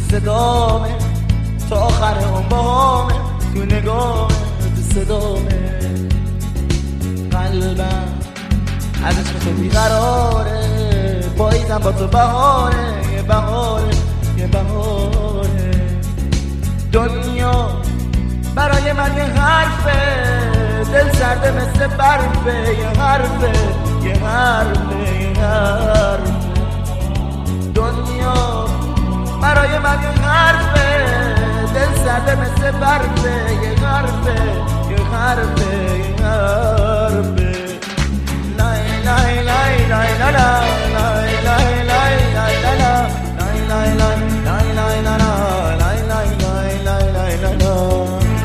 صدامه تا آخر اون باهامه، تو نگامه تو صدامه. قلبم از عشق تو بیقراره، پاییزم با تو بهاره، یه بهاره یه بهاره. دنیا برای من یه حرفه، دل سرده مثل برفه، یه حرفه یه حرفه یه حرفه. دنیا برای من یه حرفه، دل سرده مثل برفه، یه حرفه یه حرفه یه حرفه. لای لای لای لای لای لای لای لای لای لای لای لای لای لای لای لای.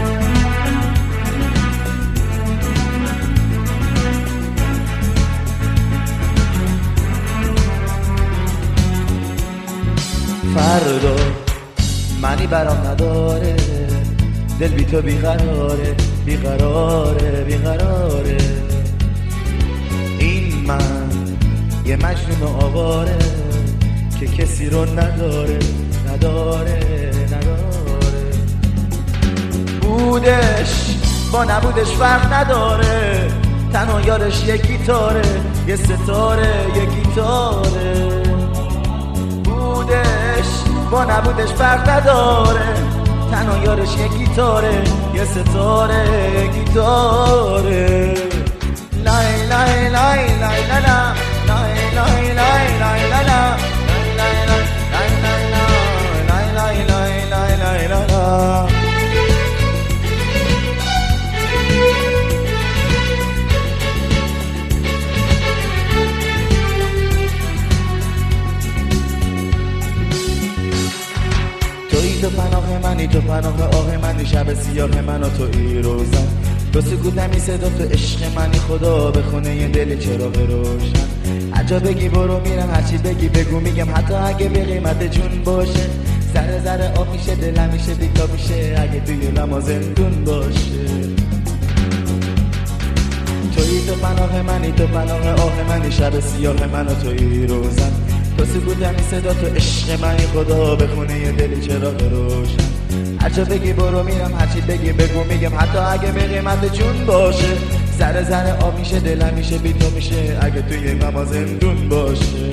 فردا منی برام نداره، دل بی تو بیقراره بیقراره بیقراره. این من یه مجنون آواره که کسی رو نداره نداره نداره. بودش با نبودش فرق نداره، تنها یارش یه گیتاره، یه ستاره یه گیتاره. بودش با نبودش فرق نداره، تنها یارش یه گیتاره، یه ستاره یه گیتاره. لای لای لای لای لای لای لای لای لای لای لای لای لای. تو پناه منی، تو پناه آه منی، شب سیاه من و تو ای روزن. تو سکوت نمی صدا، تو عشق منی، خدا بخونه یه دل چراغ روشن. هرجا بگی برو میرم، هرچی بگی بگو میگم، حتی اگه به قیمت جون باشه. ذره ذره آب میشه دلم میشه بیتا میشه، اگه توی لما زندون باشه. توی تو پناه منی، تو پناه آه منی، شب سیاه من و تو ای روزن. تو سکوت همی صدا، تو عشق منی، خدا بخونه یه دلی چراغ روشن. هرچه بگی برو میرم، هرچی بگی بگو میگم، حتی اگه به قیمت جون باشه. ذره ذره آب میشه دلم میشه بی تو میشه، اگه توی غم زندون باشه.